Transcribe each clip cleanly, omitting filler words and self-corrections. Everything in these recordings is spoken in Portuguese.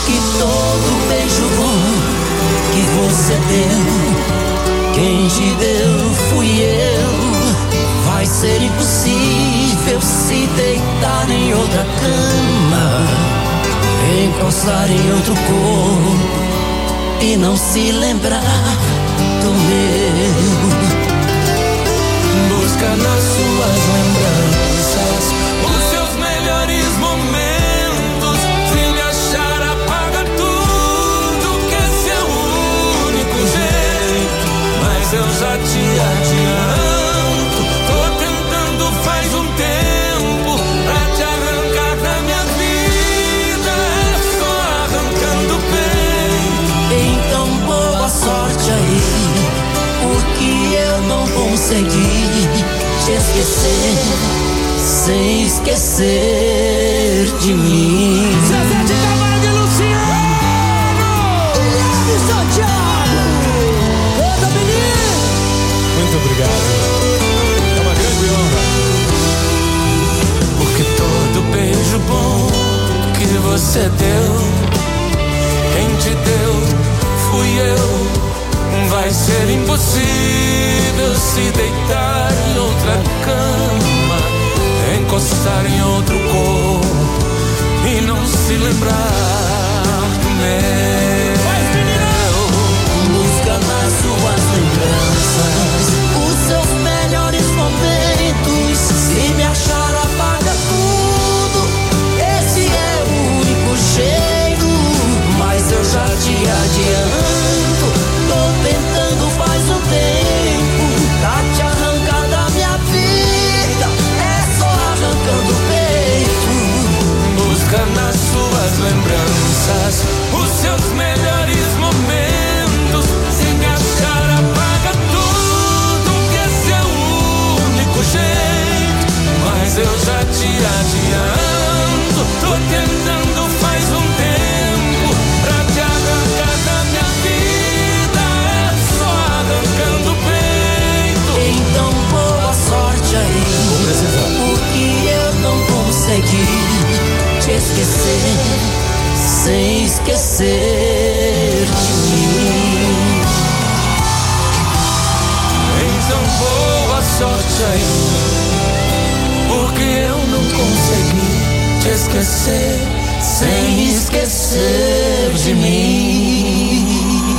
Porque todo beijo bom que você deu, quem te deu fui eu. Vai ser impossível se deitar em outra cama, encostar em outro corpo e não se lembrar do meu. Busca nas suas lembranças os seus melhores momentos. Se me achar, apaga tudo, que esse é o único jeito. Mas eu já te adianto, tô tentando faz um tempo pra te arrancar da minha vida, é só arrancando o peito. Então boa sorte aí, porque eu não consegui te esquecer sem esquecer de mim. Zezé de Camargo e Luciano, Guilherme Santiago, Canta Menino. Muito obrigado. É uma grande honra. Porque todo beijo bom que você deu, quem te deu fui eu. Vai ser impossível se deitar em outra cama, encostar em outro corpo e não se lembrar do meu. Busca nas suas lembranças os seus melhores momentos. Se me achar, apaga tudo, esse é o único jeito. Mas eu já te adianto, tô tentando faz um tempo pra te arrancar da minha vida, é só arrancando o peito. Busca nas suas lembranças os seus melhores momentos. Se me achar, apaga tudo, que esse é o único jeito. Mas eu já te adianto, tô tentando faz um tempo pra te arrancar da minha vida, é só arrancando o peito. Então boa sorte aí, porque eu não consegui te esquecer sem esquecer de mim. Então boa sorte aí, porque eu não consegui te esquecer sem esquecer de mim.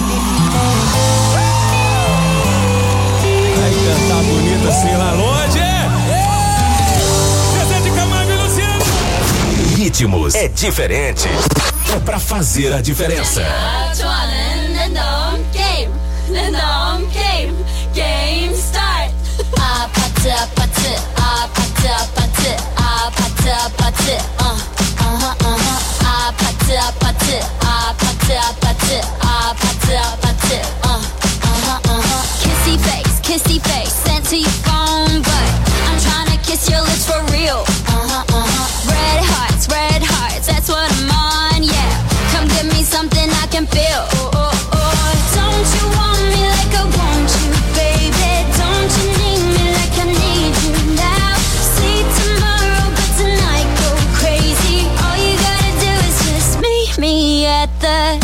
Vai cantar bonito assim lá longe. Zezé de Camargo e Luciano. Ritmos é diferente. É pra fazer a diferença. Game start. 아파트 Kissy face sent to your phone, but I'm trying to kiss your lips for real. Red hearts, that's what I'm on, yeah. Come give me something I can feel. Don't you want me like I want you, baby? Don't you need me like I need you now? See tomorrow, but tonight go crazy. All you gotta do is just meet me at the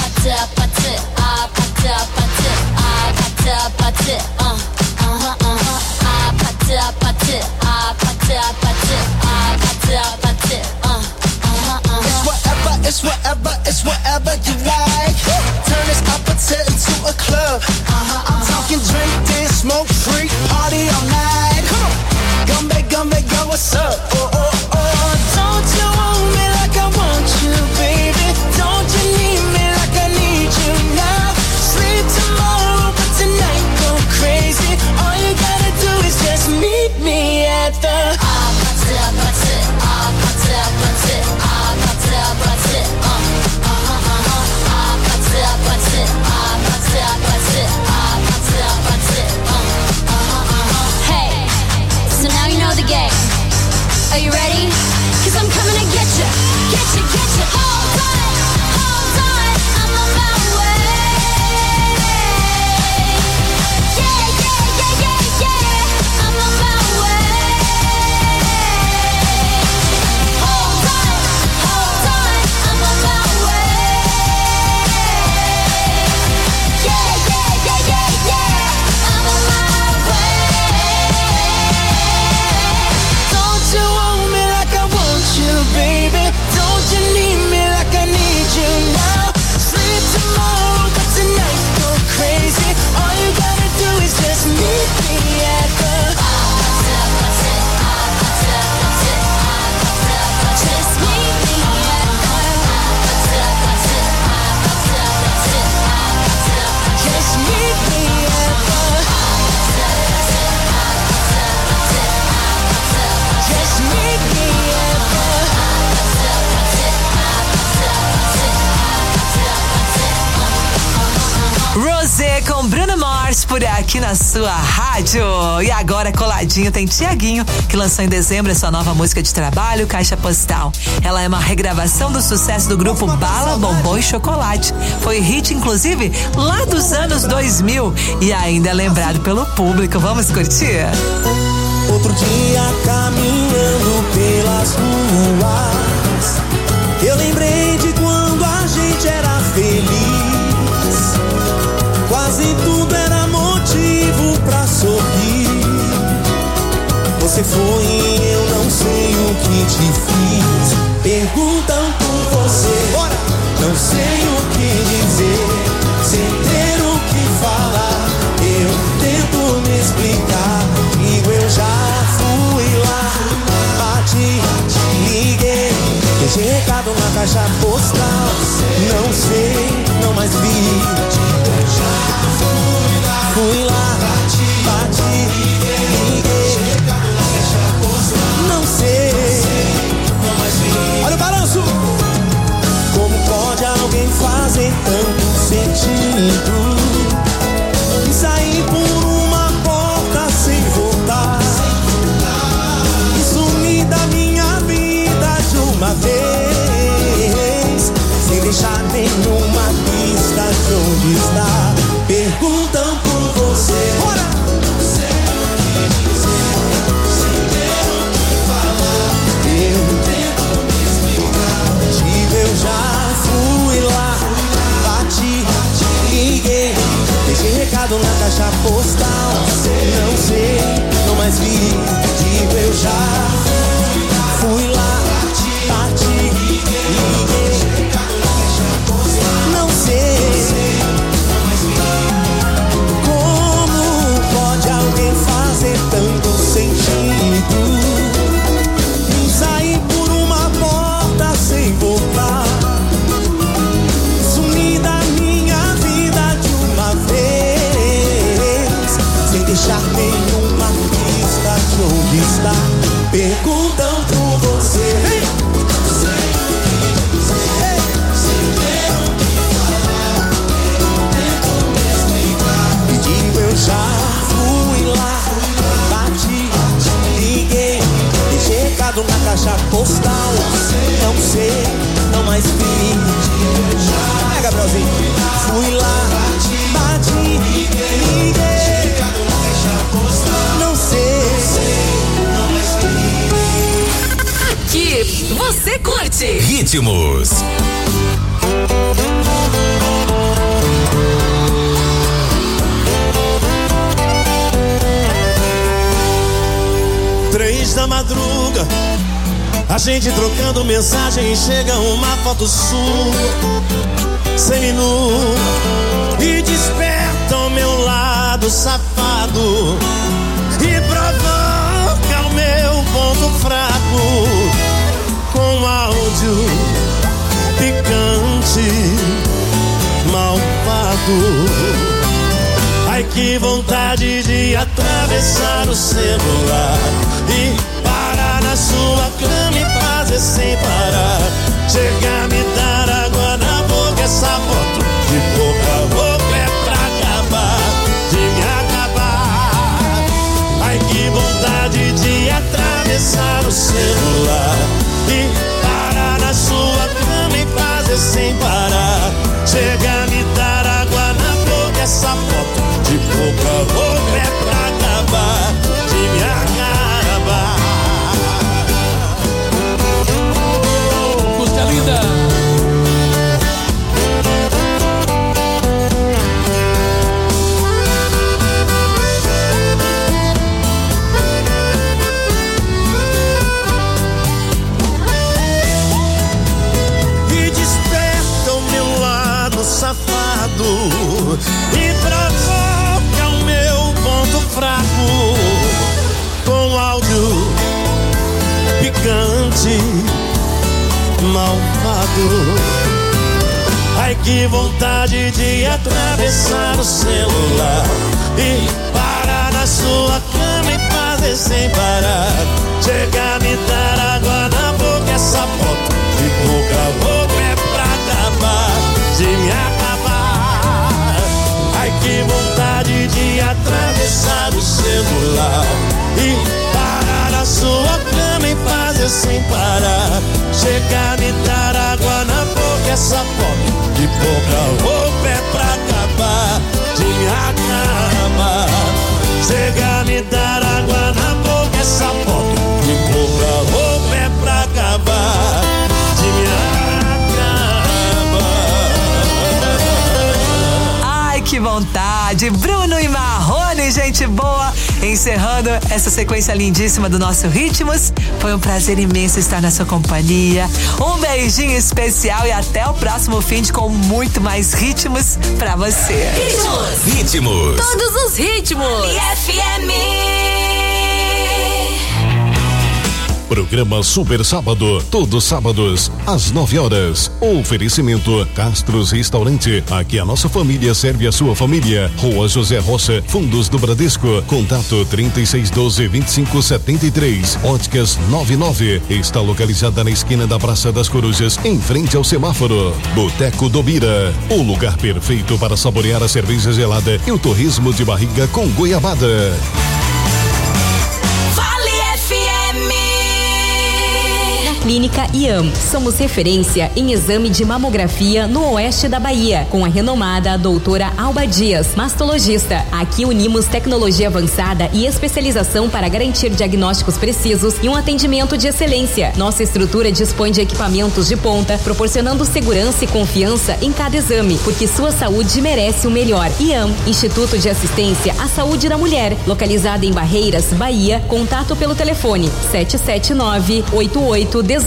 It's whatever you like. Turn this opposite into a club. I'm talking drink, dance, smoke, freak, party all night. Come on, go, what's up? Don't you want me like I want you, baby? Don't you need me like I need you now? Sleep tomorrow, but tonight go crazy. All you gotta do is just meet me at the com Bruno Mars por aqui na sua rádio. E agora coladinho tem Tiaguinho, que lançou em dezembro a sua nova música de trabalho, Caixa Postal. Ela é uma regravação do sucesso do grupo Bala, Bombom e Chocolate. Foi hit, inclusive, lá dos anos 2000 e ainda é lembrado pelo público. Vamos curtir? Outro dia caminhando pelas ruas, eu lembrei de quando a gente era feliz. Quase tudo era motivo pra sorrir. Você foi e eu não sei o que te fiz. Perguntam por você, bora! Não sei o que dizer, sem ter o que falar. Eu tento me explicar, digo eu já fui lá. Bati, liguei, deixei recado na caixa postal. Não sei, não mais vi. Fui lá, bati, liguei, não sei, olha o balanço. Como pode alguém fazer tanto sentido e sair por uma porta sem voltar e sumir da minha vida de uma vez, sem deixar nenhuma pista de onde está. Perguntam por você, bora! Não sei o que dizer, sem ter o que falar. Eu tento me explicar, digo eu já fui lá. Bati, liguei, deixei recado na caixa postal. Não sei, não mais vi, digo eu já fui lá. Bati, liguei, não sei. Alguém fazer tanto sentido e sair por uma porta sem voltar, sumir da minha vida de uma vez, sem deixar nenhuma pista de onde está. Perguntam por você, sem ter o que falar. Eu tento me explicar e digo eu já na caixa postal. Não sei, não mais vi. É, Gabrielzinho. Fui lá, bati, liguei. Não sei, não mais vi. Aqui, você curte Ritmos. Três da madruga, a gente trocando mensagem e chega uma foto sua, seminu, e desperta o meu lado safado e provoca o meu ponto fraco com áudio picante, malvado. Ai, que vontade de atravessar o celular e parar na sua cama e fazer sem parar. Chega a me dar água na boca, essa foto de boca a boca é pra acabar, de me acabar. Ai, que vontade de atravessar o celular e parar na sua cama e fazer sem parar. Chega a me dar água na boca, essa foto de boca a boca é pra acabar, de me acabar. Música linda. E desperta o meu lado safado e provoca o meu ponto fraco com áudio picante, malvado. Ai, que vontade de atravessar o celular e parar na sua cama e fazer sem parar. Chega a me dar água na boca, essa foto de boca a boca é pra acabar, de me acabar. Ai, que vontade fazer sem parar. Chega a me dar água na boca, essa fome de pouca roupa é pra acabar de acamar. Chega a me dar água na boca, essa fome de pouca roupa é pra acabar de me acabar. Ai, que vontade! Bruno e Marrone, gente boa! Encerrando essa sequência lindíssima do nosso Ritmos. Foi um prazer imenso estar na sua companhia. Um beijinho especial e até o próximo fim de com muito mais ritmos pra você. Ritmos. Todos os ritmos. FM. Programa Super Sábado, todos sábados, às 9 horas. Oferecimento Castros Restaurante. Aqui a nossa família serve a sua família. Rua José Rocha, Fundos do Bradesco. Contato 3612-2573. Óticas 99. Está localizada na esquina da Praça das Corujas, em frente ao semáforo. Boteco do Bira. O lugar perfeito para saborear a cerveja gelada e o torresmo de barriga com goiabada. Clínica IAM. Somos referência em exame de mamografia no oeste da Bahia, com a renomada doutora Alba Dias, mastologista. Aqui unimos tecnologia avançada e especialização para garantir diagnósticos precisos e um atendimento de excelência. Nossa estrutura dispõe de equipamentos de ponta, proporcionando segurança e confiança em cada exame, porque sua saúde merece o melhor. IAM, Instituto de Assistência à Saúde da Mulher, localizada em Barreiras, Bahia. Contato pelo telefone 779-8818-6069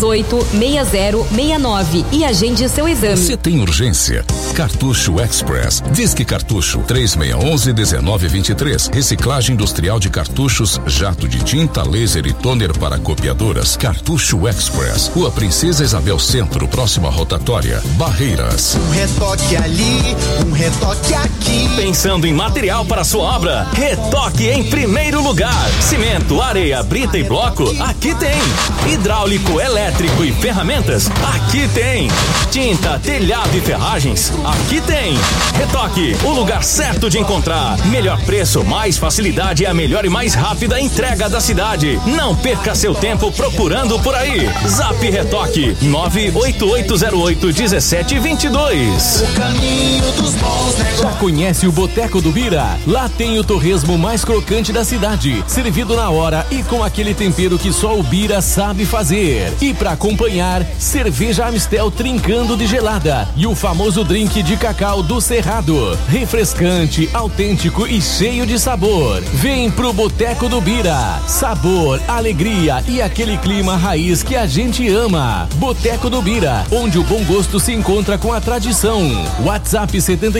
e agende seu exame. Você tem urgência? Cartucho Express. Disque Cartucho 3611-1923. Reciclagem industrial de cartuchos, jato de tinta, laser e toner para copiadoras. Cartucho Express. Rua Princesa Isabel Centro, próxima rotatória, Barreiras. Um retoque ali, um retoque aqui. Pensando em material para sua obra? Retoque em primeiro lugar. Cimento, areia, brita e bloco? Aqui tem. Hidráulico, elétrico e ferramentas? Aqui tem. Tinta, telhado e ferragens? Aqui tem. Retoque, o lugar certo de encontrar. Melhor preço, mais facilidade e a melhor e mais rápida entrega da cidade. Não perca seu tempo procurando por aí. Zap Retoque 98808-1722. O caminho dos bons negócios. Já conhece o Boteco do Bira? Lá tem o torresmo mais crocante da cidade, servido na hora e com aquele tempero que só o Bira sabe fazer. E pra acompanhar, cerveja Amistel trincando de gelada e o famoso drink de cacau do Cerrado. Refrescante, autêntico e cheio de sabor. Vem pro Boteco do Bira. Sabor, alegria e aquele clima raiz que a gente ama. Boteco do Bira, onde o bom gosto se encontra com a tradição. WhatsApp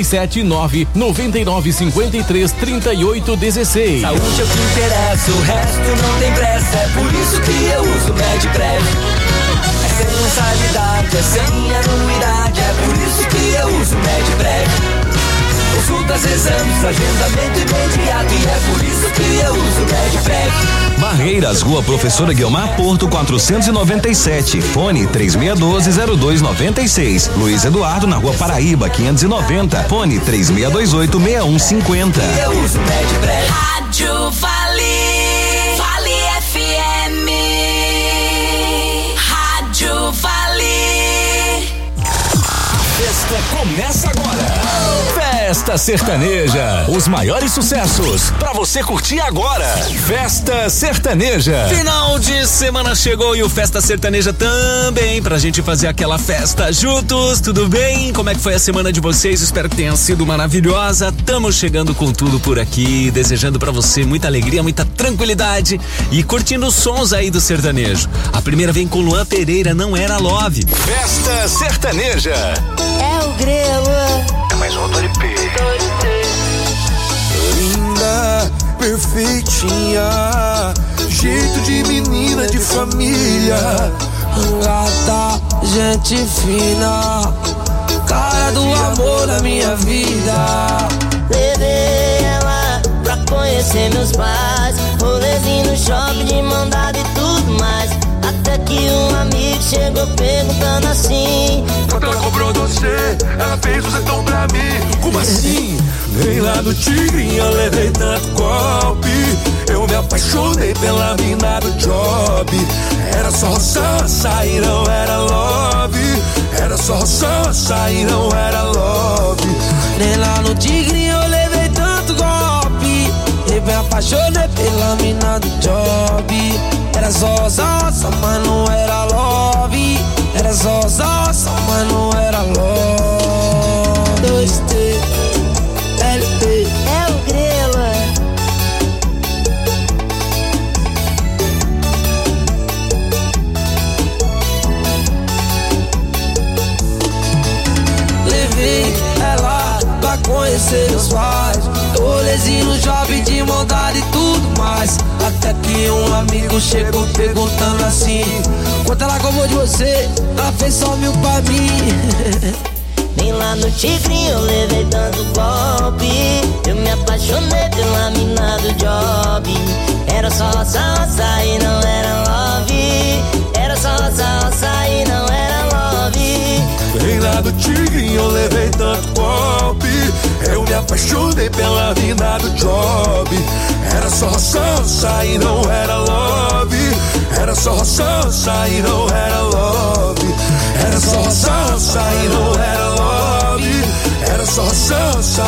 779-9953-3816. Saúde é o que interessa, o resto não tem pressa. É por isso que eu uso Medprev. É sem mensalidade, é sem anuidade. É por isso que eu uso Medprev. Consultas, exames, agendamento imediato. E é por isso que eu uso Medprev. Barreiras, Rua Professora Guiomar Porto 497. Fone 3612-0296. Luiz Eduardo na Rua Paraíba 590. Fone 3628-6150. Eu uso Medprev. Rádio Vale. Vale FM. Rádio Vale. A festa começa agora. Festa Sertaneja. Os maiores sucessos pra você curtir agora. Festa Sertaneja. Final de semana chegou e o Festa Sertaneja também, pra gente fazer aquela festa juntos. Tudo bem? Como é que foi a semana de vocês? Espero que tenha sido maravilhosa. Tamo chegando com tudo por aqui, desejando pra você muita alegria, muita tranquilidade e curtindo os sons aí do sertanejo. A primeira vem com Luan Pereira, Não Era Love. Festa Sertaneja. É o grelo. É mais um Doripê. Linda, perfeitinha, jeito de menina de família. Gata, gente fina, cara do amor da minha vida. Levei ela pra conhecer meus pais, rolezinho no shopping de mão dada e tudo mais. Até que um amigo chegou perguntando assim: quanto ela comprou você? Ela fez o sertão pra mim. Como assim? Vem lá do Tigrinha, levei tanto golpe. Eu me apaixonei pela mina do job. Era só roça e não era love. Era só roça e não era love. Nem lá no Tigrinho eu levei tanto golpe. Eu me apaixonei pela mina do job. Era só roça, mas não era love. Era só roça, mas não era love. 2T, LP. É o Grela. Levei ela pra conhecer os pais. Rolezinho no shopping de montada e tudo mais. Até que um amigo chegou perguntando assim: quanto ela cobrou de você? Ela fez só 1000 pra mim. Nem lá no Tigrinho eu levei tanto golpe. Eu me apaixonei pela mina do job. Era só roça e não era love. Era só roça e não era love. Nem lá do Tigrinho eu levei tanto golpe. Eu me apaixonei pela mina do job. Era só roça e não era love. Era só roça e não era love. Era só roça e não era love. Era só roça.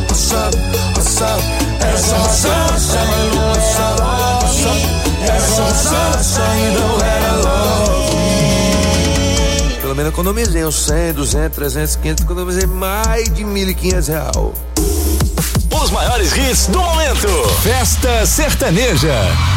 Era só roça e não era love. Era só roça e não era love. Pelo menos economizei uns 100, 200, 300, 500. Economizei mais de R$1.500. Os maiores hits do momento. Festa Sertaneja.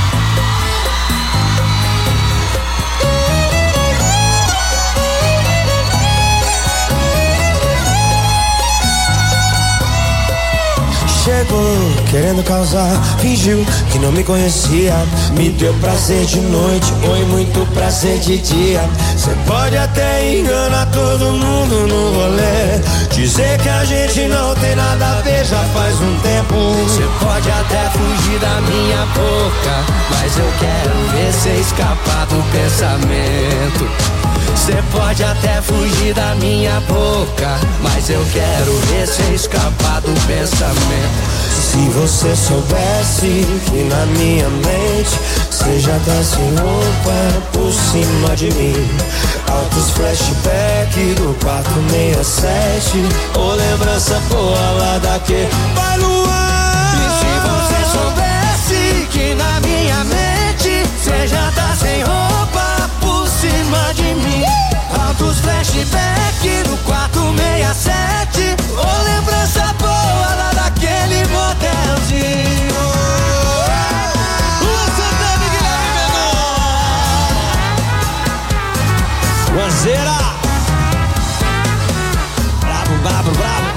Chegou querendo causar, fingiu que não me conhecia. Me deu prazer de noite, foi muito prazer de dia. Cê pode até enganar todo mundo no rolê, dizer que a gente não tem nada a ver já faz um tempo. Cê pode até fugir da minha boca, mas eu quero ver cê escapar do pensamento. Cê pode até fugir da minha boca, mas eu quero ver cê escapar do pensamento. Se você soubesse que na minha mente cê já tá sem roupa por cima de mim. Altos flashback do 467, ou lembrança boa lá daquele vai Luan. E se você soubesse que na minha mente cê já tá sem roupa por cima de mim. Altos flashback do 467, ou lembrança boa lá daquele motelzinho. Lua Santana e Guilherme Mendonça. Guanzeira. Bravo, bravo, bravo.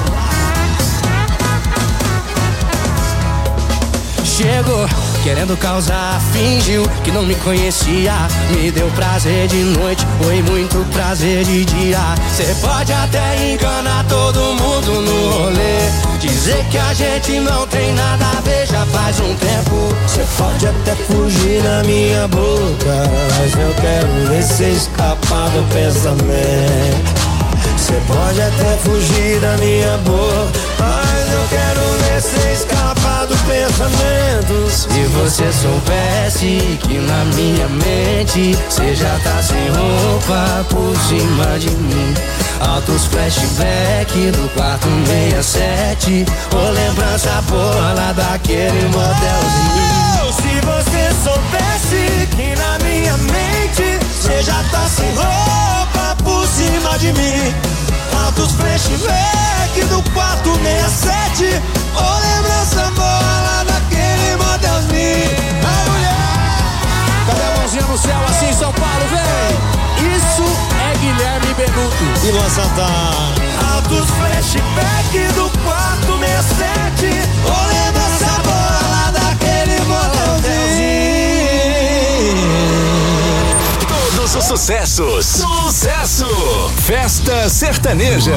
Chegou querendo causar, fingiu que não me conhecia. Me deu prazer de noite, foi muito prazer de dia. Cê pode até enganar todo mundo no rolê, dizer que a gente não tem nada a ver já faz um tempo. Cê pode até fugir na minha boca, mas eu quero ver cê escapar do pensamento. Cê pode até fugir da minha boca, mas eu quero ver cê escapar do pensamento. Se você soubesse que na minha mente cê já tá sem roupa por cima de mim. Altos flashback do 467, ou lembrança boa lá daquele motelzinho. Se você soubesse que na minha mente cê já tá sem roupa por cima de mim. Altos flashback do 467, ou lembrança boa lá daquele motelzinho. A mulher, cadê a mãozinha no céu assim, São Paulo, vem! Isso é Guilherme Benuto e Luan Santana. Altos flashback do 467, ou lembrança boa lá daquele motelzinho. Todos os sucessos. Sucesso! Festa Sertaneja.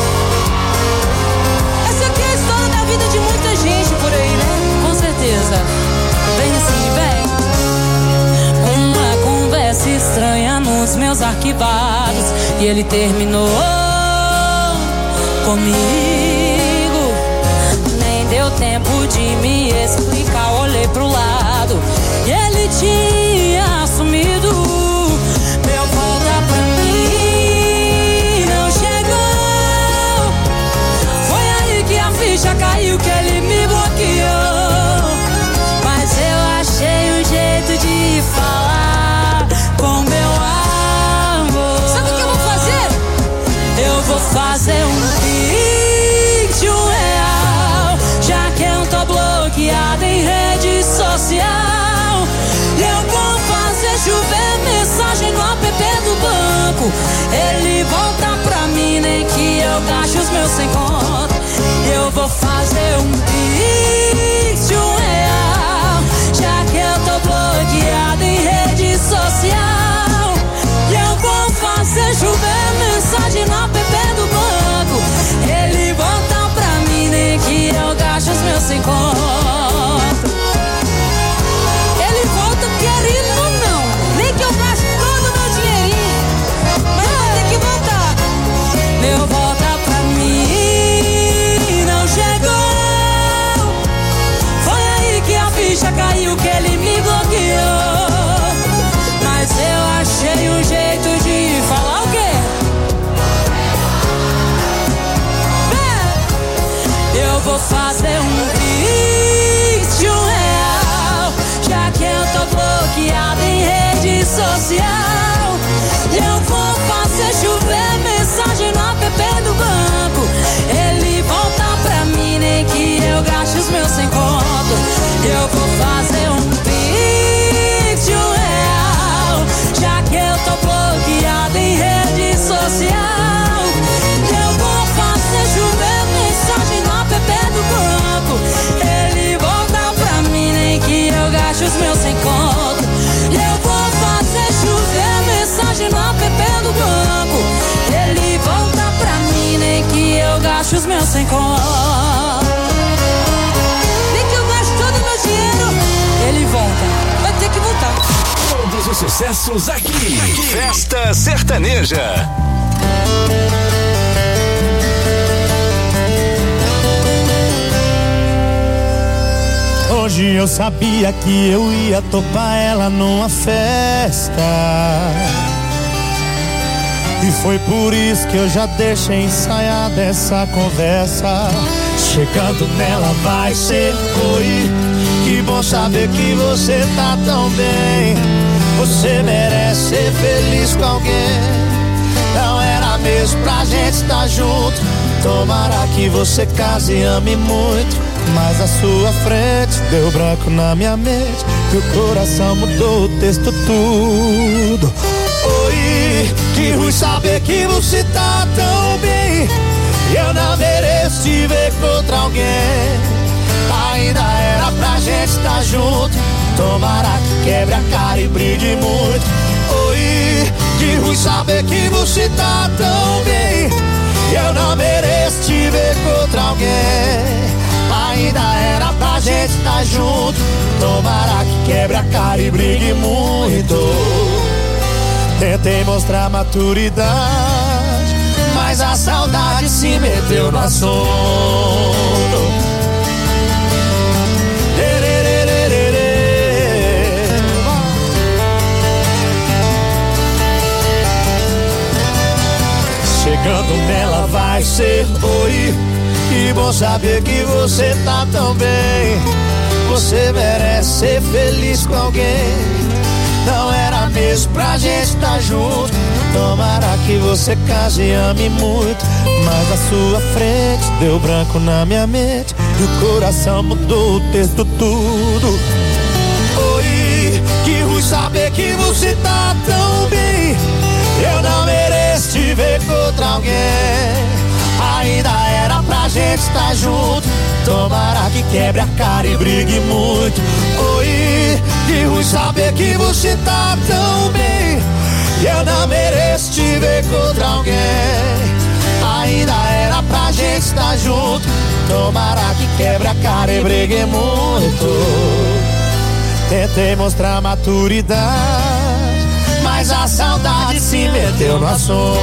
Essa aqui é a história da vida de muita gente por aí, né? Com certeza. Vem assim, vem. Uma conversa estranha nos meus arquivados, e ele terminou comigo. Nem deu tempo de me explicar. Olhei pro lado e ele tinha sumido. Meu volta pra mim não chegou. Foi aí que a ficha caiu, que ele me bloqueou. Mas eu achei um jeito de falar com meu amor. Sabe o que eu vou fazer? Eu vou fazer um pix de R$1, já que eu tô bloqueado em rede social. Eu vou fazer chover mensagem no app do banco. Ele volta pra mim, nem que eu gaste os meus 100 conto. Eu vou fazer um pix de R$1, já que eu tô bloqueado em rede social. Eu vou fazer chover mensagem no app do banco. Ele volta pra mim, nem que eu gaste os meus 100 conto. Ele volta querendo ou não, nem que eu gaste todo o meu dinheirinho, mas vai ter que voltar. Meu volta pra mim não chegou. Foi aí que a ficha caiu, que ele me bloqueou. Mas eu achei um jeito de falar o quê? Eu vou fazer um pix de R$1, já que eu tô bloqueado em rede social. Eu vou fazer chover mensagem no app do banco. Ele volta pra mim, nem que eu gaste os meus 100 conto. Eu vou fazer um pix de R$1, já que eu tô bloqueado em rede social. Eu vou fazer chover mensagem no app do banco. Ele volta pra mim, nem que eu gaste os meus 100 conto. Eu vou fazer chover mensagem no app do banco. Ele volta pra mim, nem que eu gaste os meus 100 conto. Nem que eu gaste todo o meu dinheiro. Ele volta, vai ter que voltar. Todos os sucessos aqui. Festa Sertaneja. Hoje eu sabia que eu ia topar ela numa festa, e foi por isso que eu já deixei ensaiada essa conversa. Chegando nela vai ser oi, que bom saber que você tá tão bem. Você merece ser feliz com alguém. Não era mesmo pra gente estar junto. Tomara que você case e ame muito, mas à sua frente deu branco na minha mente, que o coração mudou o texto tudo. Oi, que ruim saber que você tá tão bem. Eu não mereço te ver com outra alguém. Ainda era pra gente estar junto. Tomara que quebre a cara e brigue muito. Oi, que ruim saber que você tá tão bem. Eu não mereço te ver com outra alguém. Ainda era pra gente estar junto. Tomara que quebre a cara e brigue muito. Tentei mostrar maturidade, mas a saudade se meteu no assunto. Chegando nela vai ser oi, que bom saber que você tá tão bem. Você merece ser feliz com alguém. Não era mesmo pra gente estar junto. Tomara que você case e ame muito, mas à sua frente deu branco na minha mente, e o coração mudou o texto tudo. Oi, que ruim saber que você tá tão bem. Eu não mereço te ver com outra alguém. Ainda era pra gente estar junto. Tomara que quebre a cara e brigue muito. Oi, que ruim saber que você tá tão bem. Eu não mereço te ver com outra alguém. Ainda era pra gente estar junto. Tomara que quebre a cara e brigue muito. Tentei mostrar maturidade, mas a saudade se meteu no assunto.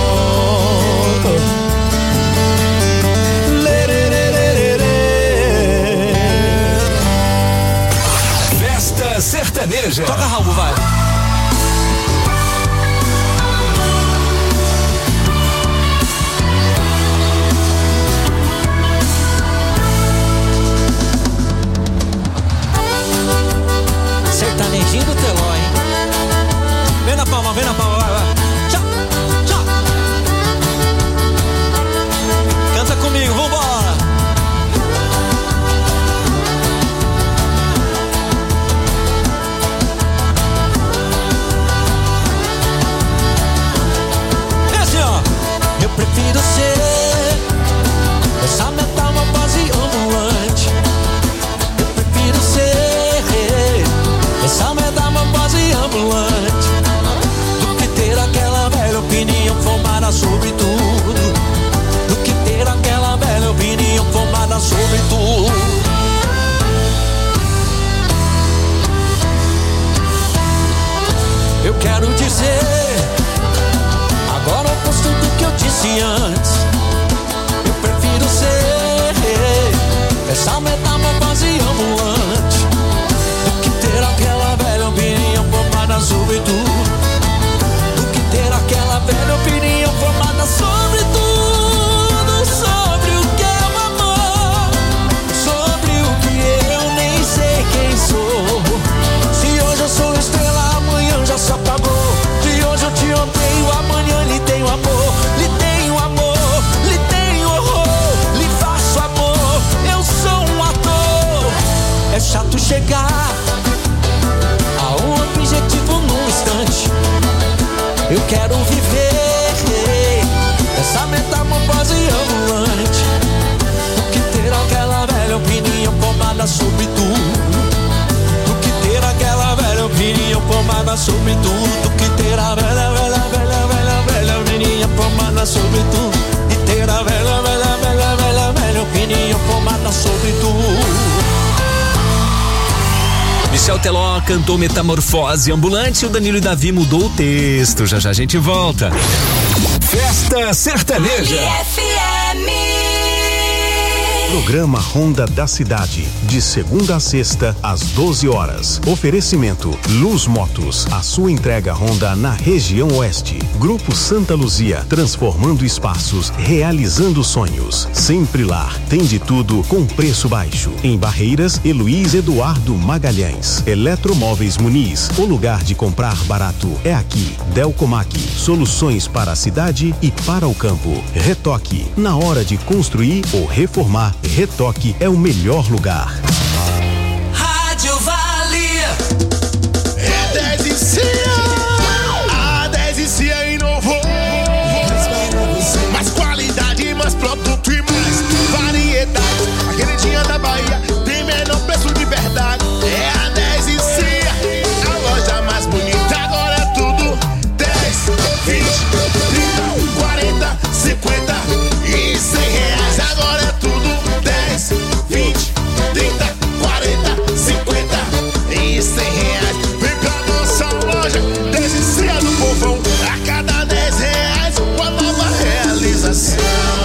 sobre tudo, que terá velha, velha, velha, velha, velha opinião formada sobre tudo, e terá velha, velha, velha, velha, velha opinião formada sobre tudo. Michel Teló cantou Metamorfose Ambulante e o Danilo e Davi mudou o texto. Já já a gente volta. Festa Sertaneja. Programa Ronda da Cidade, de segunda a sexta, às 12 horas. Oferecimento Luz Motos, a sua entrega Honda na região oeste. Grupo Santa Luzia, transformando espaços, realizando sonhos. Sempre Lar, tem de tudo com preço baixo. Em Barreiras, Luiz Eduardo Magalhães. Eletromóveis Muniz, o lugar de comprar barato é aqui. Delcomac, soluções para a cidade e para o campo. Retoque, na hora de construir ou reformar, Retoque é o melhor lugar. Rádio Vale. É 10 e Cia. A 10 e Cia inovou. Mais qualidade, mais produto e mais variedade. A queridinha da Bahia tem menor preço de verdade. É a 10 e Cia, a loja mais bonita. Agora é tudo 10, 20, 30, 40, 50 e 100 reais. Agora é tudo 10, 20, 30, 40, 50 e 100 reais. Vem pra nossa loja, Descia do Povão. A cada 10 reais, uma nova realização.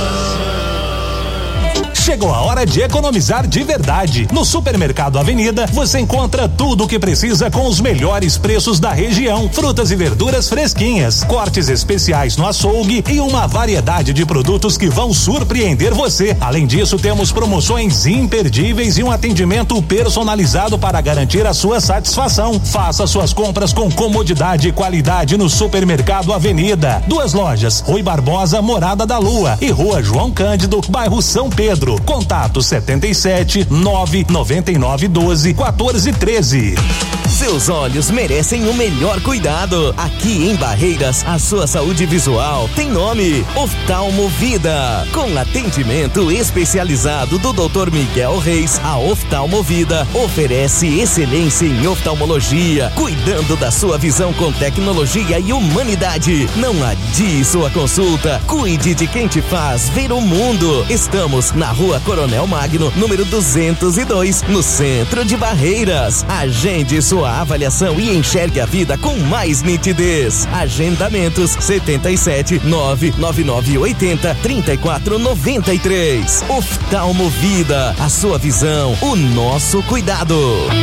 Chegou a hora de economizar de verdade. No Supermercado Avenida, você encontra tudo o que precisa com os melhores preços da região. Frutas e verduras fresquinhas, cortes especiais no açougue e uma variedade de produtos que vão surpreender você. Além disso, temos promoções imperdíveis e um atendimento personalizado para garantir a sua satisfação. Faça suas compras com comodidade e qualidade no Supermercado Avenida. 2 lojas, Rui Barbosa, Morada da Lua, e Rua João Cândido, bairro São Pedro. Contato 77 999 12 14 13. Seus olhos merecem o melhor cuidado. Aqui em Barreiras, a sua saúde visual tem nome: Oftalmovida. Com atendimento especializado do Dr. Miguel Reis, a Oftalmovida oferece excelência em oftalmologia, cuidando da sua visão com tecnologia e humanidade. Não adie sua consulta. Cuide de quem te faz ver o mundo. Estamos na Rua Coronel Magno, número 202, no centro de Barreiras. Agende sua avaliação e enxergue a vida com mais nitidez. Agendamentos 77 999 80 34 93. Oftalmovida, a sua visão, o nosso cuidado.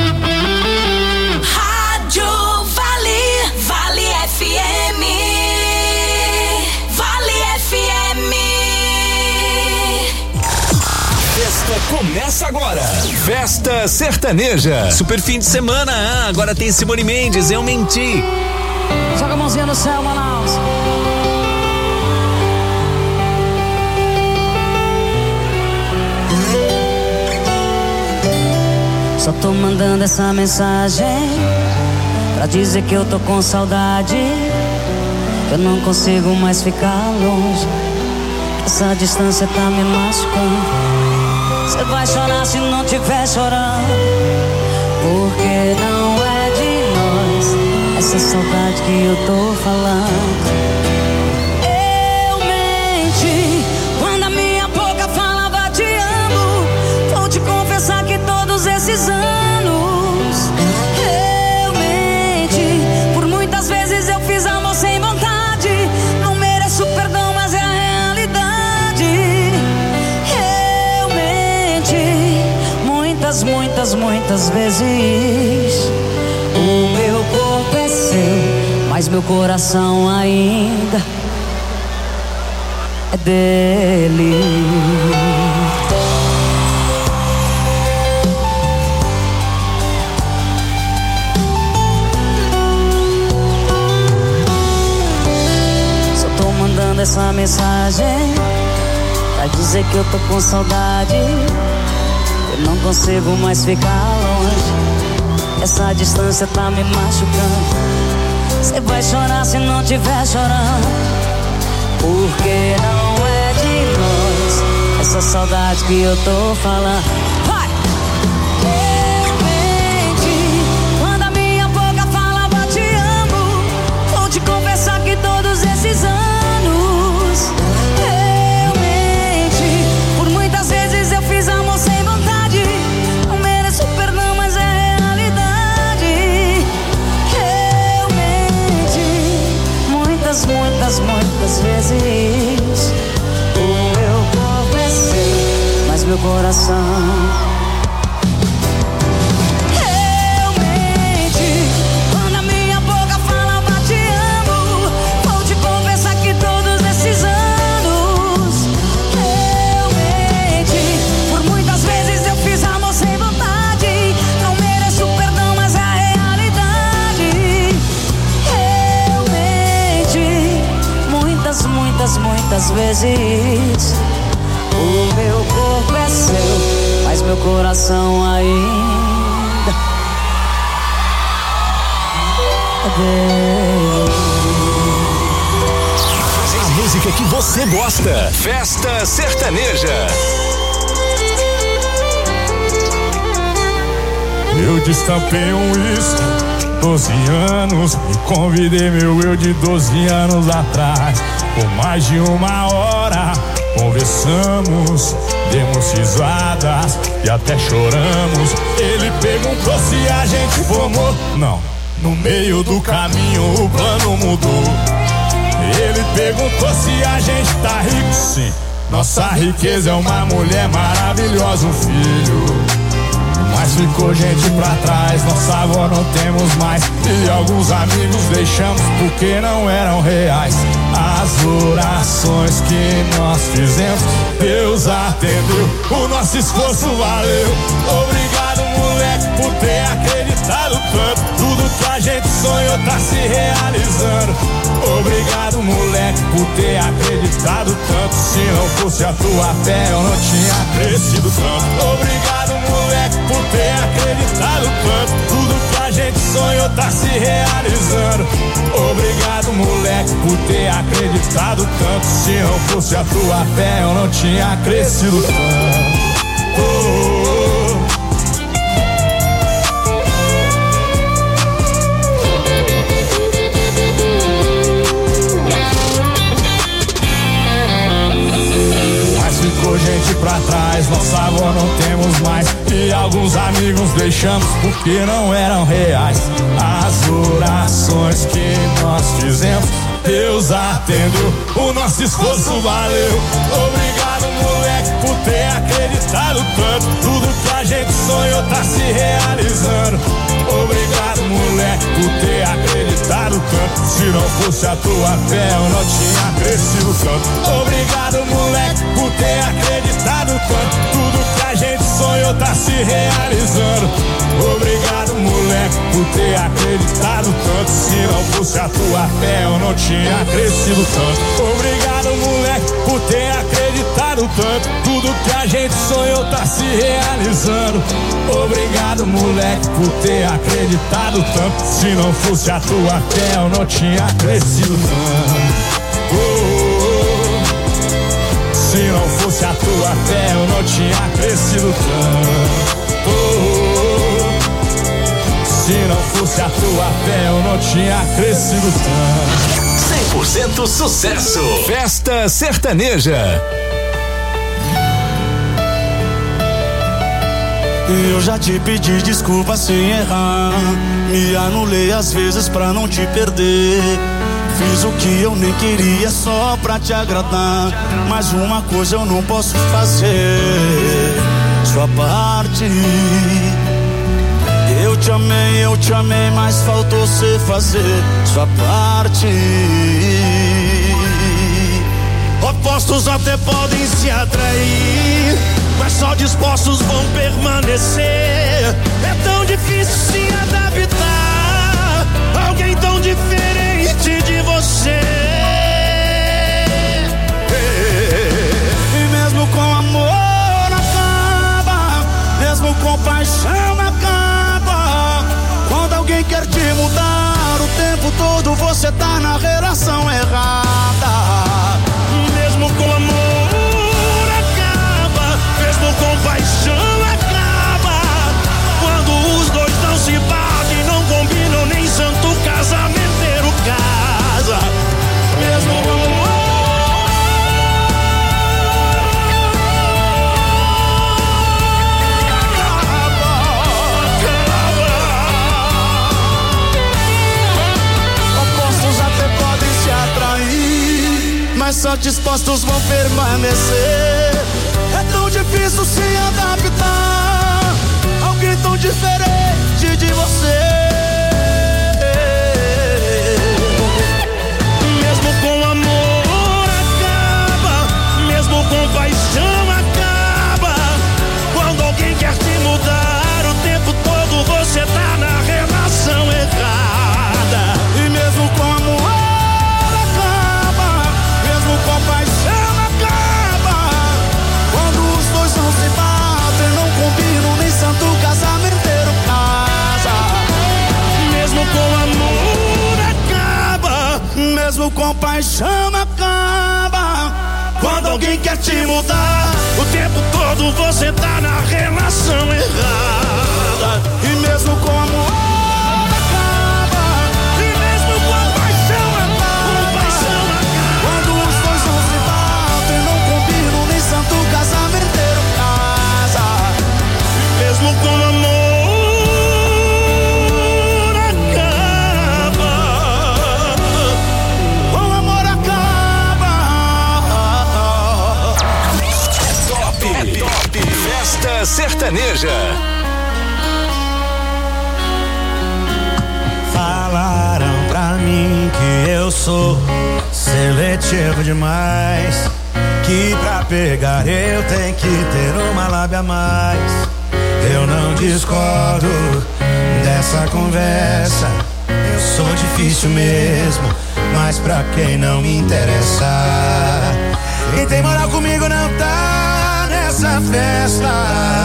Rádio Vale, Vale FM. Vale FM. Festa começa agora. Festa Sertaneja. Super fim de semana, agora tem Simone Mendes, Eu Menti. Joga a mãozinha no céu, Manaus. Só tô mandando essa mensagem pra dizer que eu tô com saudade, que eu não consigo mais ficar longe, que essa distância tá me machucando. Você vai chorar se não tiver chorando, porque não é de nós essa saudade que eu tô falando. Eu menti quando a minha boca falava te amo. Vou te confessar que todos esses anos eu menti. Por muitas vezes eu fiz amor sem vontade. Não mereço perdão, mas é a realidade. Eu menti muitas vezes. O meu corpo é seu, mas meu coração ainda é dele. Só tô mandando essa mensagem pra dizer que eu tô com saudade, eu não consigo mais ficar longe, essa distância tá me machucando. Você vai chorar se não tiver chorando, porque não é de nós essa saudade que eu tô falando. Vai! Eu menti quando a minha boca falava te amo. coração. Realmente, quando a minha boca falava te amo, vou te confessar que todos esses anos, realmente, por muitas vezes eu fiz amor sem vontade. Não mereço perdão, mas é a realidade. Realmente, muitas vezes o meu corpo é seu, mas meu coração ainda A música que você gosta. Festa Sertaneja. Eu destampei um uísque, 12 anos, e convidei meu eu de 12 anos atrás. Por mais de uma hora conversamos, demos risadas e até choramos. Ele perguntou se a gente formou. Não, no meio do caminho o plano mudou. Ele perguntou se a gente tá rico. Sim, nossa riqueza é uma mulher maravilhosa, um filho. Mas ficou gente pra trás, nossa avó não temos mais. E alguns amigos deixamos porque não eram reais. As orações que nós fizemos, Deus atendeu, o nosso esforço valeu. Obrigado, moleque, por ter acreditado tanto. Tudo que a gente sonhou tá se realizando. Obrigado, moleque, por ter acreditado tanto. Se não fosse a tua fé, eu não tinha crescido tanto. Obrigado, moleque, por ter acreditado tanto. Tudo que a gente sonhou tá se realizando. Obrigado, moleque, por ter acreditado tanto. Se não fosse a tua fé, eu não tinha crescido tanto. Ficou gente pra trás, nossa avó não temos mais. E alguns amigos deixamos porque não eram reais. As orações que nós fizemos, Deus atendeu, o nosso esforço valeu. Obrigado, moleque, por ter acreditado tanto. Tudo que a gente sonhou tá se realizando. Obrigado, moleque, por ter acreditado tanto. Se não fosse a tua fé, eu não tinha crescido tanto. Obrigado, moleque, por ter acreditado tanto. Tudo que a gente sonhou tá se realizando. Obrigado, moleque, por ter acreditado tanto. Se não fosse a tua fé, eu não tinha crescido tanto. Obrigado, moleque, por ter acreditado tanto. Tudo que a gente sonhou tá se realizando. Obrigado, moleque, por ter acreditado tanto. Se não fosse a tua fé, eu não tinha crescido tanto. Se não fosse a tua fé, eu não tinha crescido tanto. Se não fosse a tua fé, eu não tinha crescido tanto. 100% sucesso. Festa Sertaneja. Eu já te pedi desculpa sem errar. Me anulei às vezes pra não te perder. Fiz o que eu nem queria só pra te agradar. Mas uma coisa eu não posso fazer: sua parte. Eu te amei, mas faltou você fazer sua parte. Opostos até podem se atrair, mas só dispostos vão permanecer. É tão difícil se adaptar a alguém tão diferente de você. E mesmo com amor acaba, mesmo com paixão acaba. Quando alguém quer te mudar o tempo todo, você tá na relação errada. Mesmo com amor acaba, mesmo com paixão acaba. Quando os dois não se batem, não combinam, nem santo casamenteiro casa. Mesmo com amor mas só dispostos vão permanecer. É tão difícil difícil se adaptar a alguém tão diferente de você. Mesmo com amor acaba, mesmo com paixão acaba. Quando alguém quer te mudar, o tempo todo você tá na relação errada. E mesmo com amor acaba, mesmo com paixão acaba. Quando os dois não se batem, não combinam, nem santo casamenteiro casa. Mesmo com amor acaba, mesmo com paixão acaba. Quando alguém quer te mudar, o tempo todo você tá na relação errada. E mesmo com amor acaba, e mesmo com paixão acaba. Quando os dois não se batem, não combinam, nem santo casamenteiro casa. E mesmo com amor Festa Sertaneja. Falaram pra mim que eu sou seletivo demais, que pra pegar eu tenho que ter uma lábia a mais. Eu não discordo dessa conversa, eu sou difícil mesmo, mas pra quem não me interessa. Quem tem moral comigo não tá nessa festa.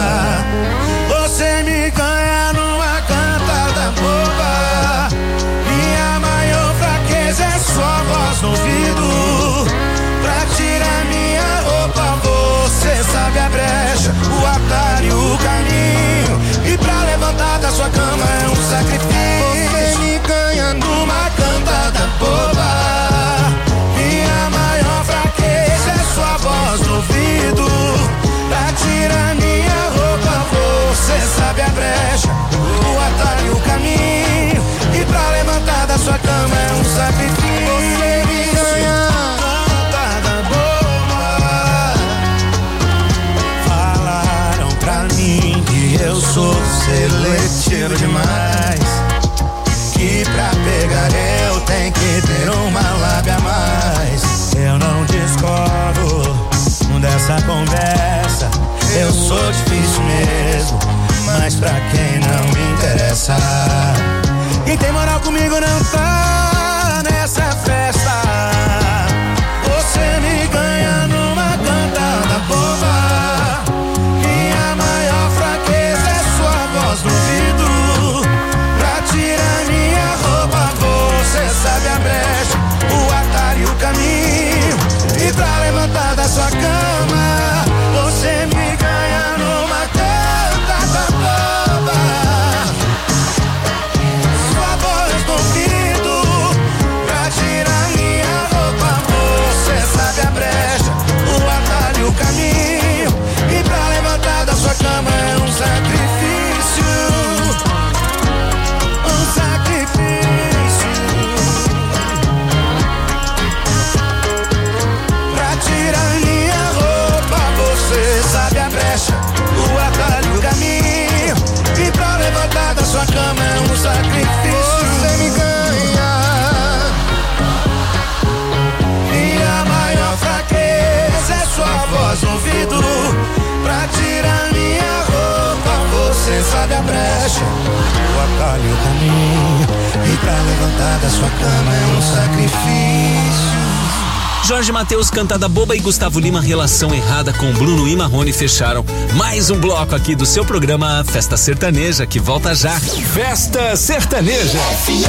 Você me ganha numa cantada boba. Minha maior fraqueza é sua voz no ouvido. Pra tirar minha roupa você sabe a brecha, o atalho, o caminho. E pra levantar da sua cama é um sacrifício. Você me ganha numa cantada boba. Minha maior fraqueza é sua voz no ouvido. Pra tirar minha roupa você sabe a brecha, o atalho, o caminho. E pra levantar da sua cama é um sacrifício. Você me ganha cantada boba. Falaram pra mim que eu sou seletivo demais, que pra pegar eu tenho que ter uma lábia a mais. Eu não discordo dessa conversa, eu sou difícil mesmo, mas pra quem não me interessa. Quem tem moral comigo não tá nessa festa. Você me ganha numa cantada boba. Minha maior fraqueza é sua voz no ouvido. Pra tirar minha roupa você sabe a brecha, o atalho e o caminho. E pra levantar da sua cama você me ganha numa cantada boba. Sua voz no ouvido. Pra tirar minha roupa você sabe a brecha, o atalho e o caminho. E pra levantar da sua cama é um sacrifício. Um sacrifício. Pra tirar minha roupa você sabe a brecha, o atalho e o caminho. E pra levantar da sua cama é um sacrifício. Você me ganha. Minha maior fraqueza é sua voz no ouvido. Pra tirar minha roupa você sabe a brecha, o atalho e o caminho. E pra levantar da sua cama é um sacrifício. Jorge Mateus, Cantada Boba, e Gustavo Lima, Relação Errada, com Bruno e Marrone, fecharam mais um bloco aqui do seu programa Festa Sertaneja, que volta já. Festa Sertaneja.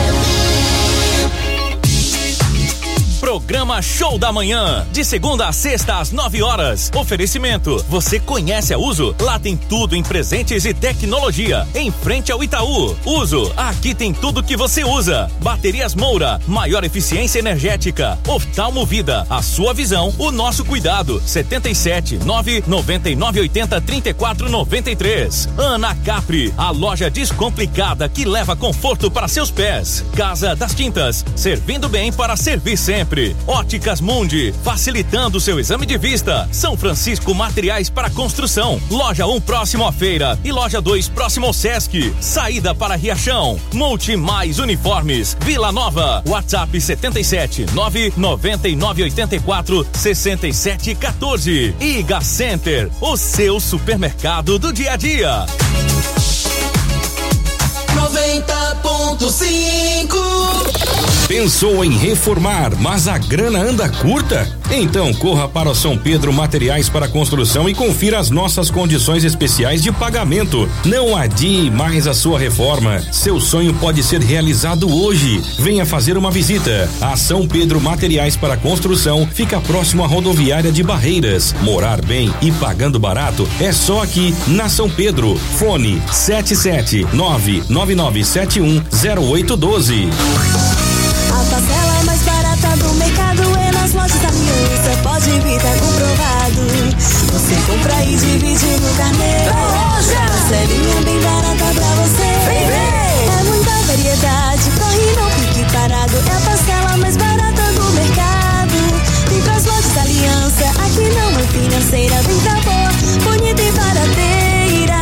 Programa Show da Manhã, de segunda a sexta às 9 horas. Oferecimento, você conhece a Uso? Lá tem tudo em presentes e tecnologia, em frente ao Itaú. Uso, aqui tem tudo que você usa. Baterias Moura, maior eficiência energética. Oftalmo Vida, a sua visão, o nosso cuidado. 77 999 80 34 93. Ana Capri, a loja descomplicada que leva conforto para seus pés. Casa das Tintas, servindo bem para servir sempre. sempre. Óticas Mundi, facilitando seu exame de vista. São Francisco Materiais para Construção. Loja 1 próximo à feira e loja 2 próximo ao Sesc. Saída para Riachão. Multi Mais Uniformes. Vila Nova. WhatsApp 77 99984 6714. Iga Center, o seu supermercado do dia a dia. 90.5. Pensou em reformar, mas a grana anda curta? Então corra para o São Pedro Materiais para Construção e confira as nossas condições especiais de pagamento. Não adie mais a sua reforma. Seu sonho pode ser realizado hoje. Venha fazer uma visita. A São Pedro Materiais para Construção fica próximo à rodoviária de Barreiras. Morar bem e pagando barato é só aqui na São Pedro. Fone 77999710812. A parcela mais barata do mercado é nas lojas Aliança. Pode vir, tá comprovado. Você compra e divide no carnê. Parcelinha bem barata pra você. É muita variedade, corre não fique parado. É a parcela mais barata do mercado. Vem pras lojas Aliança, aqui não é financeira. Vem tá boa, bonita e barateira.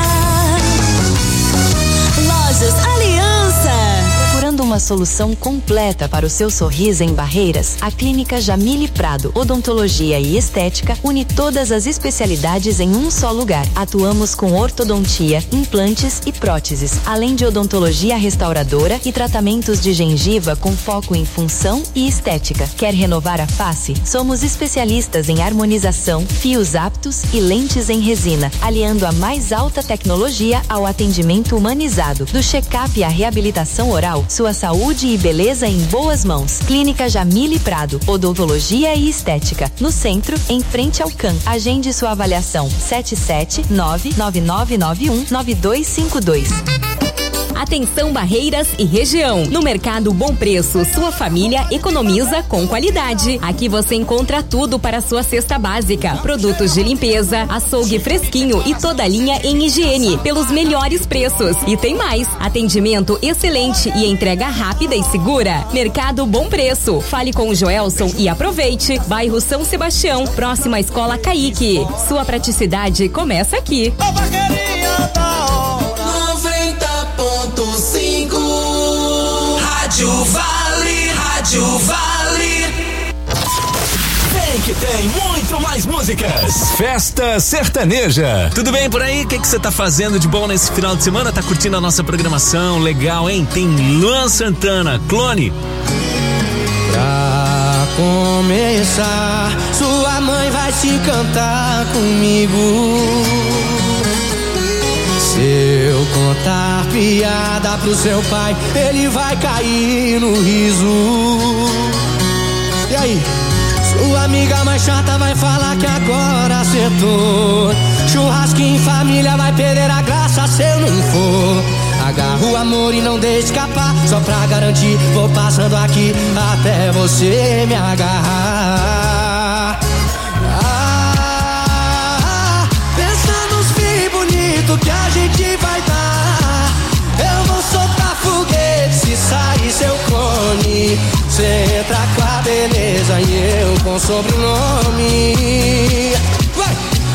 Lojas Aliança. Procurando uma solução completa para o seu sorriso em Barreiras, a Clínica Jamile Prado Odontologia e Estética une todas as especialidades em um só lugar. Atuamos com ortodontia, implantes e próteses, além de odontologia restauradora e tratamentos de gengiva com foco em função e estética. Quer renovar a face? Somos especialistas em harmonização, fios aptos e lentes em resina, aliando a mais alta tecnologia ao atendimento humanizado. Do check-up à reabilitação oral, sua saúde e beleza em boas mãos. Clínica Jamile Prado, Odontologia e Estética. No centro, em frente ao CAN. Agende sua avaliação. 77999919252. Atenção Barreiras e região. No Mercado Bom Preço, sua família economiza com qualidade. Aqui você encontra tudo para sua cesta básica. Produtos de limpeza, açougue fresquinho e toda a linha em higiene, pelos melhores preços. E tem mais, atendimento excelente e entrega rápida e segura. Mercado Bom Preço. Fale com o Joelson e aproveite. Bairro São Sebastião, próxima à Escola Caique. Sua praticidade começa aqui. Rádio Vale, Rádio Vale. Vem que tem muito mais músicas. Festa Sertaneja. Tudo bem por aí? O que você tá fazendo de bom nesse final de semana? Tá curtindo a nossa programação? Legal, hein? Tem Luan Santana, Clone. Pra começar, sua mãe vai te cantar comigo. Se eu contar piada pro seu pai, ele vai cair no riso. E aí? Sua amiga mais chata vai falar que agora acertou. Churrasquinho em família vai perder a graça se eu não for. Agarra o amor e não deixe escapar. Só pra garantir, vou passando aqui até você me agarrar. Que a gente vai dar. Eu vou soltar foguete se sair seu clone. Cê entra com a beleza e eu com sobrenome. Vai!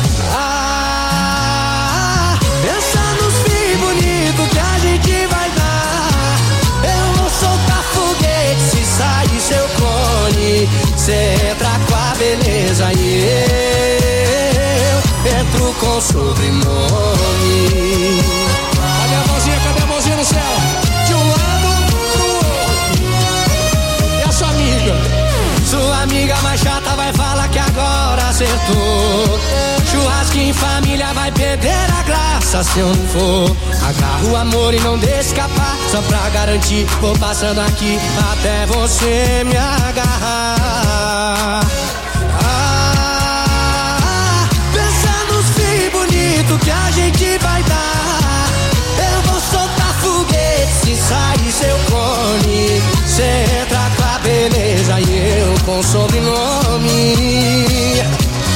Pensa nos filhos bonitos que a gente vai dar. Eu vou soltar foguete se sair seu clone. Cê entra com a beleza e eu entro com sobrenome. Cadê a mãozinha no céu? De um lado pro outro. E a sua amiga? Sua amiga mais chata vai falar que agora acertou. Churrasquinho em família vai perder a graça se eu não for. Agarra o amor e não deixa escapar. Só pra garantir, vou passando aqui até você me agarrar. Que a gente vai dar. Eu vou soltar foguete se sair seu clone. Cê entra com a beleza e eu com sobrenome.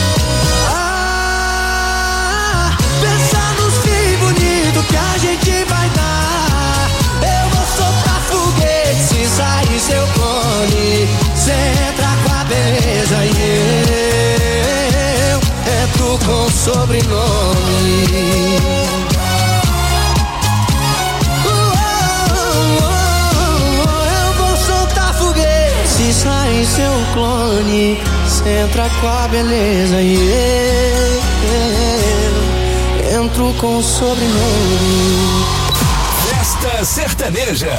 Pensa nos filhos bonitos que a gente vai dar. Eu vou soltar foguete se sair seu clone. Cê entra com a sobrenome. Eu vou soltar foguete se sair seu clone. Cê entra com a beleza e eu entro com o sobrenome. Festa Sertaneja.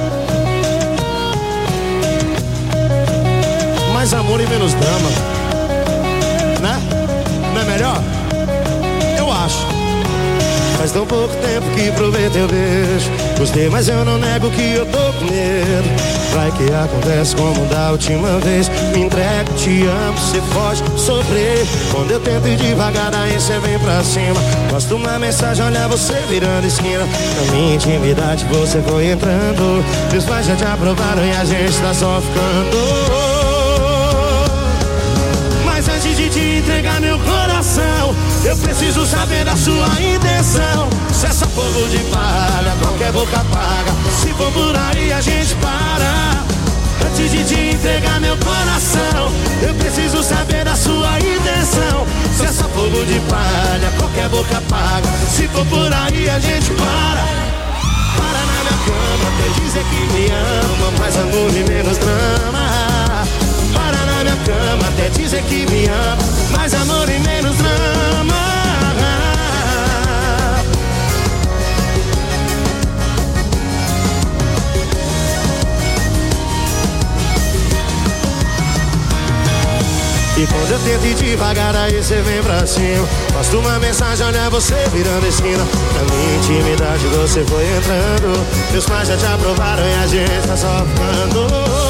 Mais amor e menos drama, né? Não é melhor? Eu acho. Faz tão pouco tempo que provei teu beijo. Gostei, mas eu não nego que eu tô com medo. Vai que acontece como da última vez. Me entrego, te amo, cê foge, sofrer. Quando eu tento ir devagar, aí cê vem pra cima. Posto uma mensagem, olha você virando esquina. Na minha intimidade você foi entrando. Meus pais já te aprovaram e a gente tá só ficando. Antes de te entregar meu coração, eu preciso saber da sua intenção. Se é só fogo de palha, qualquer boca paga. Se for por aí a gente para. Antes de te entregar meu coração, eu preciso saber da sua intenção. Se é só fogo de palha, qualquer boca paga. Se for por aí a gente para. Para na minha cama, até dizer que me ama. Mais amor e menos drama. Para na minha cama, até dizer que me ama. Mais amor e menos drama. E quando eu tento ir devagar, aí cê vem pra cima. Posto uma mensagem, olha você virando esquina. Na minha intimidade você foi entrando. Meus pais já te aprovaram e a gente tá só ficando.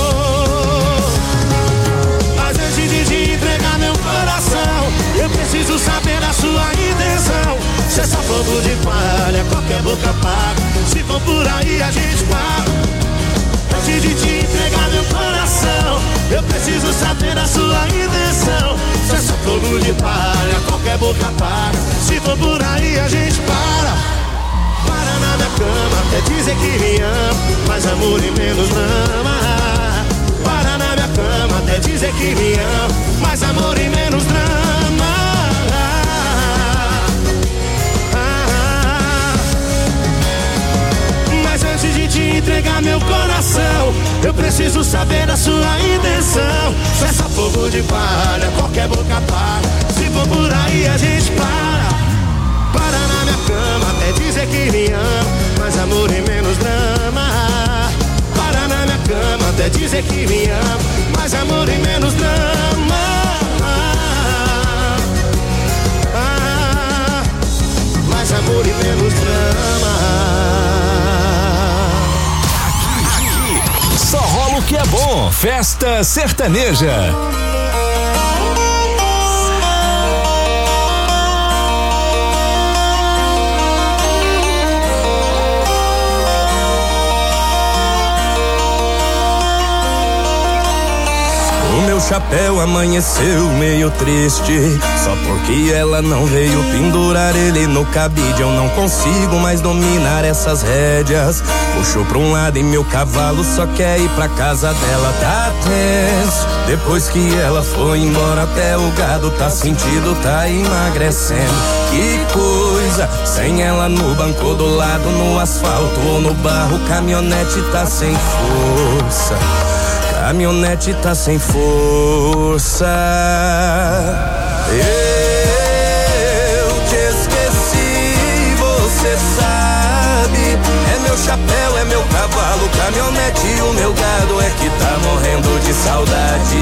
De te entregar meu coração, eu preciso saber a sua intenção. Se é só fogo de palha, qualquer boca paga. Se for por aí a gente para. Antes de te entregar meu coração, eu preciso saber a sua intenção. Se é só fogo de palha, qualquer boca paga. Se for por aí a gente para. Para na minha cama, até dizer que me ama. Mais amor e menos drama. Para na minha cama, até dizer que me ama. Mais amor e menos drama. Mas antes de te entregar meu coração, eu preciso saber da sua intenção. Se é só fogo de palha, qualquer boca paga. Se for por aí a gente para. Para na minha cama, até dizer que me ama. Mais amor e menos drama. Para na minha cama, até dizer que me ama. Mais amor e menos drama. Mais amor e menos drama. Aqui só rola o que é bom. Festa Sertaneja. O meu chapéu amanheceu meio triste, só porque ela não veio pendurar ele no cabide. Eu não consigo mais dominar essas rédeas. Puxo pra um lado e meu cavalo só quer ir pra casa dela. Tá tenso, depois que ela foi embora, até o gado tá sentido, tá emagrecendo. Que coisa, sem ela no banco do lado, no asfalto ou no barro, caminhonete tá sem força. Caminhonete tá sem força. Eu te esqueci, você sabe. É meu chapéu, é meu cavalo, caminhonete e o meu gado é que tá morrendo de saudade.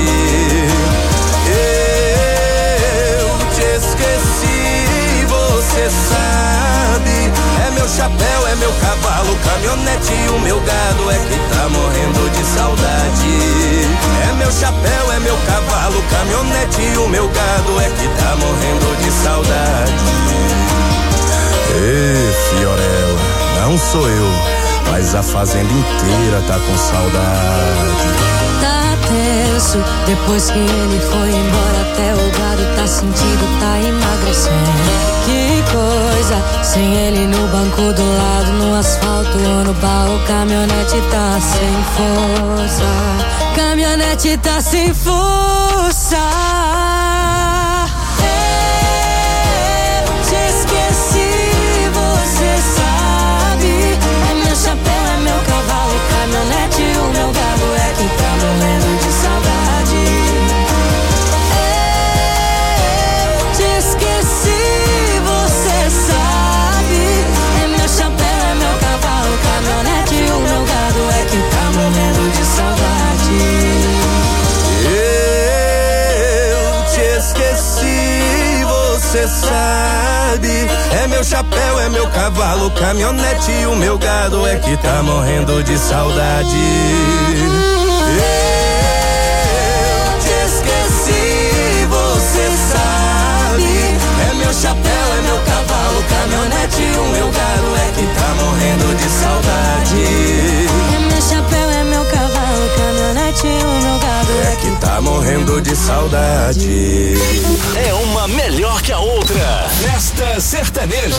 Eu te esqueci, você sabe. É meu chapéu, é meu cavalo, caminhonete e o meu gado é que tá morrendo de saudade. É meu chapéu, é meu cavalo, caminhonete e o meu gado é que tá morrendo de saudade. Ê, Fiorella, não sou eu, mas a fazenda inteira tá com saudade. Tá tenso, depois que ele foi embora, até o gado tá sentido, tá emagrecendo. Que coisa, sem ele no banco do lado, no asfalto ou no barro, caminhonete tá sem força. Caminhonete tá sem força. você sabe. É meu chapéu, é meu cavalo, caminhonete e o meu gado é que tá morrendo de saudade. Eu te esqueci, você sabe. É meu chapéu, é meu cavalo, caminhonete e o meu gado é que tá morrendo de saudade. É meu chapéu, é meu cavalo, caminhonete e o meu gado é que tá morrendo de saudade. É uma melhor que a outra. Festa Sertaneja.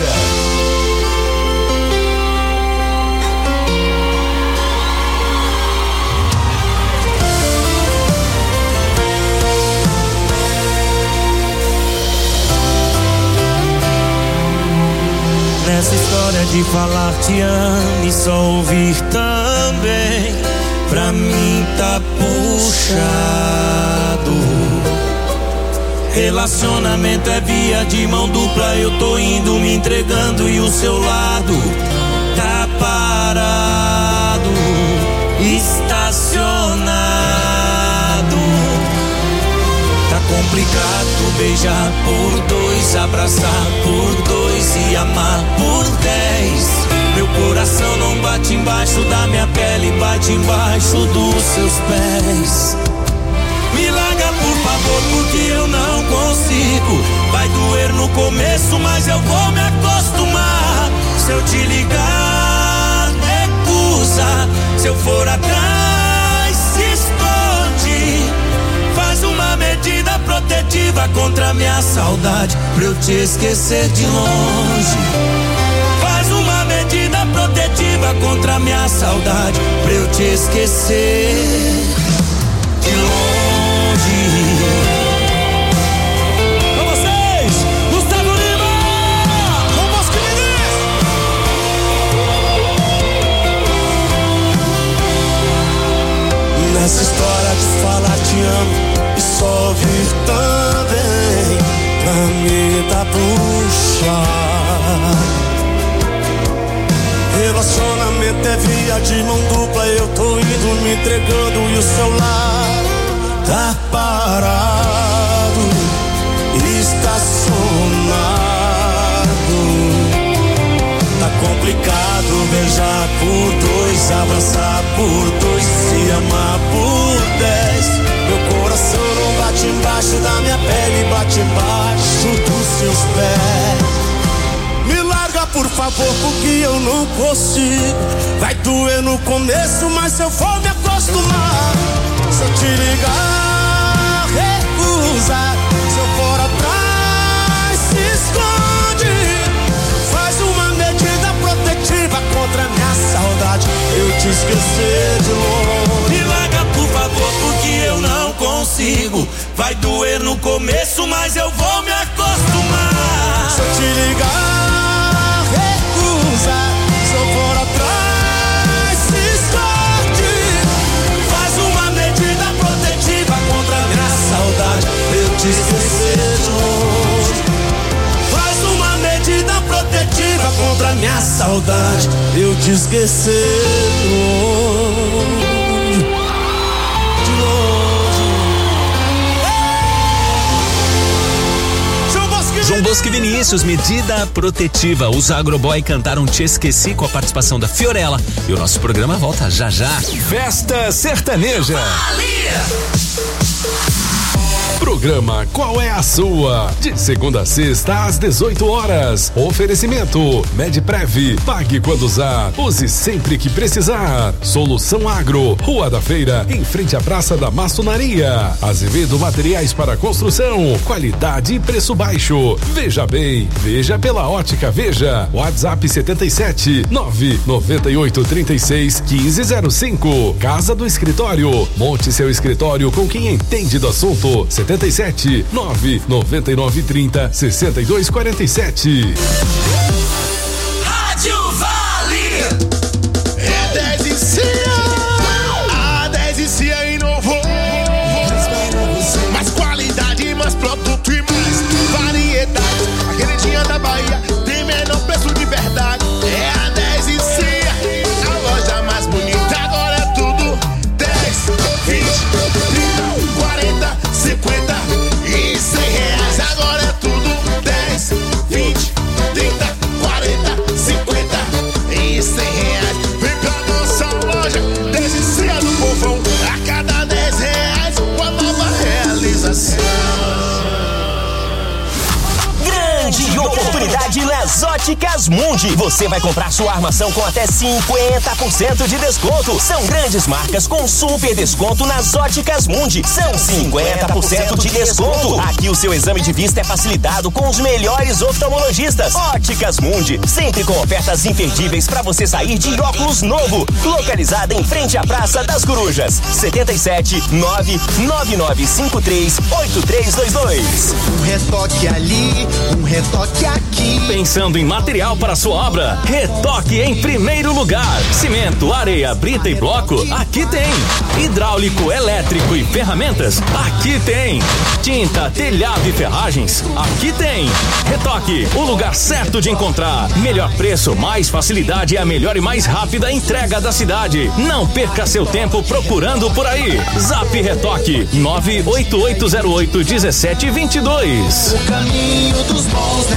Nessa história de falar te amo e só ouvir também, pra mim tá puxado. Relacionamento é via de mão dupla, eu tô indo me entregando e o seu lado tá parado, estacionado. Tá complicado beijar por dois, abraçar por dois e amar por 10. Meu coração não bate embaixo da minha pele, bate embaixo dos seus pés. Me larga por favor, porque eu não consigo. Vai doer no começo, mas eu vou me acostumar. Se eu te ligar, recusa. Se eu for atrás, se esconde. Faz uma medida protetiva contra a minha saudade, pra eu te esquecer de longe. Faz uma medida protetiva contra a minha saudade, pra eu te esquecer de longe. Com vocês, Gustavo Lima, com Bosquilha. Nessa história de falar te amo e só ouvir também, pra mim tá puxado. Relacionamento é via de mão dupla, eu tô indo me entregando e o seu lado tá parado, estacionado. Tá complicado beijar por dois, abraçar por dois, se amar por 10. Meu coração não bate embaixo da minha pele, bate embaixo dos seus pés. Me larga por favor, porque eu não consigo. Vai doer no começo, mas eu vou me acostumar. Se eu te ligar, recusa. Se eu for atrás, se esconde. Faz uma medida protetiva contra a minha saudade, eu te esquecer de longe. Me larga por favor, porque eu não consigo. Vai doer no começo, mas eu vou me acostumar. Se eu te ligar, recusa. Se eu for atrás, se esconde. Faz uma medida protetiva contra a minha saudade, eu te esquecer de longe. Faz uma medida protetiva contra a minha saudade, eu te esquecer de longe. João Bosco e Vinícius, medida protetiva. Os Agroboy cantaram Te Esqueci com a participação da Fiorella. E o nosso programa volta já já. Festa Sertaneja. Programa Qual é a Sua? De segunda a sexta às 18 horas. Oferecimento Medprev. Pague quando usar. Use sempre que precisar. Solução Agro. Rua da Feira, em frente à Praça da Maçonaria. Azevedo Materiais para Construção. Qualidade e preço baixo. Veja bem. Veja pela Ótica Veja. WhatsApp 77 998 36 1505. Casa do Escritório. Monte seu escritório com quem entende do assunto. 77 999 30 62 47. Rádio Vale é 10 e Cia. A 10 e Cia inovou. Mais qualidade, mais produto e mais variedade. A queridinha da Bahia tem menor preço de verdade. É a 10 e Cia, a loja mais bonita. Agora é tudo 10, 20, 30, 40, 50 e 100 reais. Agora é tudo 10, novidade nas Óticas Mundi. Você vai comprar sua armação com até 50% de desconto. São grandes marcas com super desconto nas Óticas Mundi. São 50% de desconto. Aqui o seu exame de vista é facilitado com os melhores oftalmologistas. Óticas Mundi, sempre com ofertas imperdíveis para você sair de óculos novo. Localizada em frente à Praça das Corujas. 77-99953-8322. Um retoque ali, um retoque aqui. Pensando em material para sua obra? Retoque em primeiro lugar. Cimento, areia, brita e bloco? Aqui tem. Hidráulico, elétrico e ferramentas? Aqui tem. Tinta, telhado e ferragens? Aqui tem. Retoque, o lugar certo de encontrar. Melhor preço, mais facilidade e a melhor e mais rápida entrega da cidade. Não perca seu tempo procurando por aí. Zap Retoque 988081722. O caminho dos bons